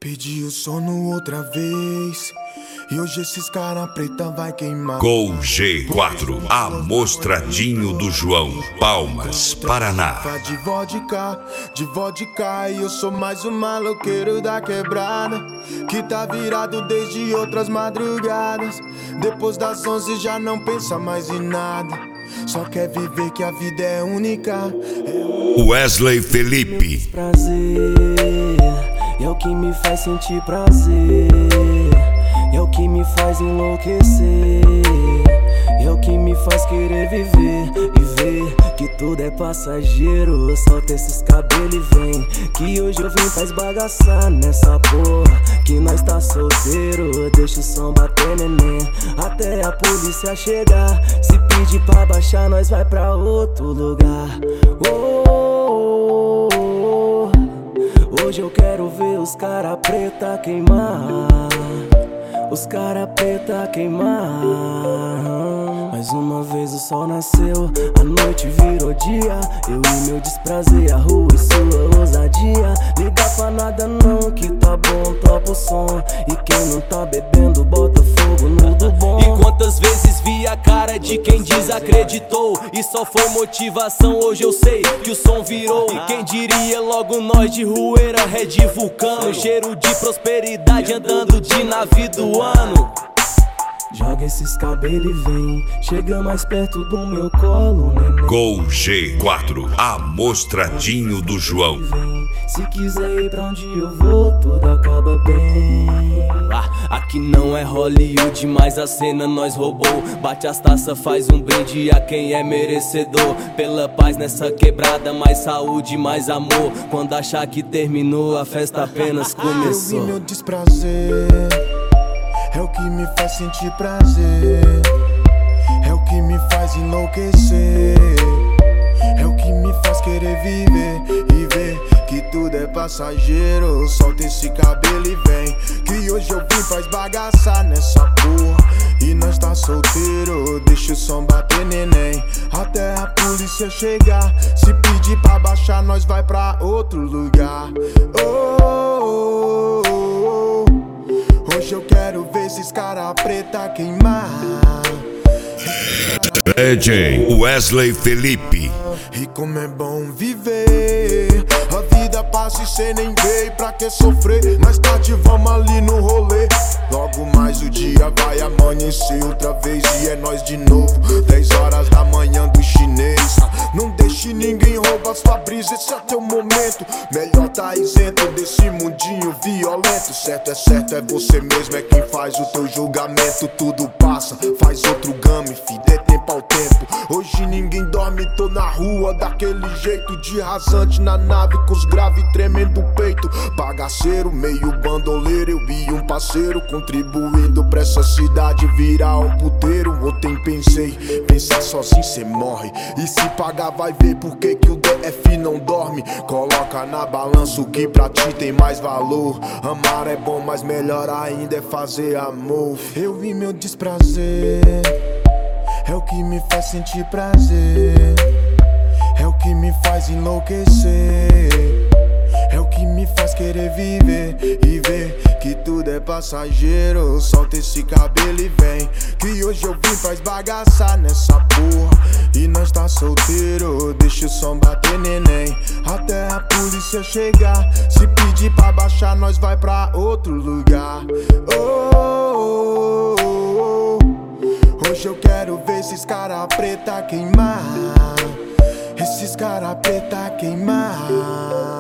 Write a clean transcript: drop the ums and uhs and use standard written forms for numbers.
Pedi o sono outra vez e hoje esses cara preta vai queimar. Gol G4, Amostradinho do João, Palmas, Paraná. De vodka, e eu sou mais um maloqueiro da quebrada, que tá virado desde outras madrugadas. Depois das 11 já não pensa mais em nada, só quer viver que a vida é única. Wesley Felipe. Prazer, é o que me faz sentir prazer, é o que me faz enlouquecer, é o que me faz querer viver e ver que tudo é passageiro. Solta esses cabelos e vem, que hoje eu vim pra esbagaçar nessa porra, que nós tá solteiro. Deixa o som bater, neném, até a polícia chegar. Se pedir pra baixar, nós vai pra outro lugar. Hoje eu quero ver os cara preta queimar, os cara preta queimar. Mais uma vez o sol nasceu, a noite virou dia. Eu e meu desprazer, a rua e sua ousadia. Liga pra nada não, que tá bom, topa o som. E quem não tá bebendo, bota fogo no do bom. E quantas vezes vi a cara de quem desacreditou e só foi motivação, hoje eu sei que o som virou. E quem diria logo nós de Rueira, Red Vulcano, cheiro de prosperidade andando de navio do ano. Joga esses cabelos e vem, chega mais perto do meu colo, neném. Gol G4, Amostradinho do João. Se quiser ir pra onde eu vou, tudo acaba bem. Aqui não é Hollywood, mas a cena nós roubou. Bate as taças, faz um brinde a quem é merecedor. Pela paz nessa quebrada, mais saúde, mais amor. Quando achar que terminou, a festa apenas começou. Eu vi meu desprazer, é o que me faz sentir prazer, é o que me faz enlouquecer, é o que me faz querer viver e ver que tudo é passageiro. Solta esse cabelo e vem, que hoje eu vim pra esbagaçar nessa porra, e nós tá solteiro. Deixa o som bater, neném, até a polícia chegar. Se pedir pra baixar, nós vai pra outro lugar. Hoje eu quero ver esses cara preta queimar. DJ Wesley Felipe. E como é bom viver, a vida passa e cê nem vê. Pra que sofrer? Mais tarde vamos ali no rolê. Logo mais o dia vai amanhecer outra vez e é nós de novo. 10 horas da manhã do chinês. Não deixe ninguém roubar sua brisa, esse é teu momento. Melhor tá isento desse mundinho violento. Certo, é você mesmo, é quem faz o teu julgamento. Tudo passa, faz outro game, fi, dê tempo ao tempo. Hoje ninguém dorme, tô na rua daquele jeito, de rasante na nave com os graves tremendo o peito. Bagaceiro, meio bandoleiro, eu e um parceiro, contribuindo pra essa cidade virar um puteiro. Ontem pensei, pensar sozinho cê morre, e se pagar vai ver por que o DF não dorme. Coloca na balança o que pra ti tem mais valor. Amar é bom, mas melhor ainda é fazer amor. Eu vi meu desprazer, é o que me faz sentir prazer, é o que me faz enlouquecer, é o que me faz querer viver e ver que tudo é passageiro. Solta esse cabelo e vem, que hoje eu vim pra esbagaçar nessa porra, e nós tá solteiro. Deixa o som bater, neném, até a polícia chegar. Se pedir pra baixar, nós vai pra outro lugar. Hoje eu quero ver esses cara preta queimar, esses cara preta queimar.